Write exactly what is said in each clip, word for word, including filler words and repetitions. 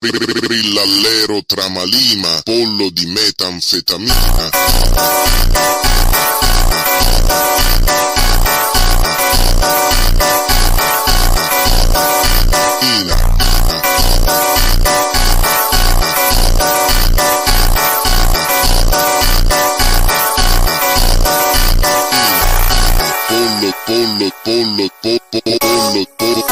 Brillallero tramalima, pollo di metanfetamina. Pollo, pollo, pollo, pollo, pollo, pollo,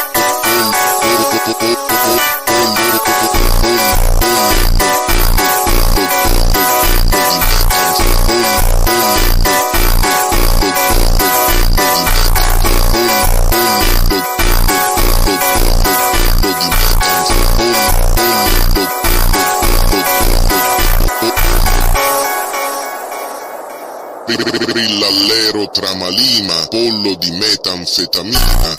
Brillallero tramalima, pollo di metanfetamina.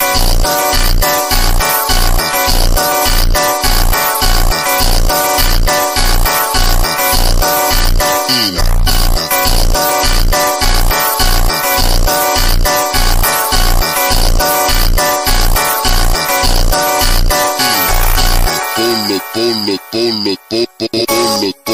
Pollo, pollo, pollo, pollo, pollo, pollo.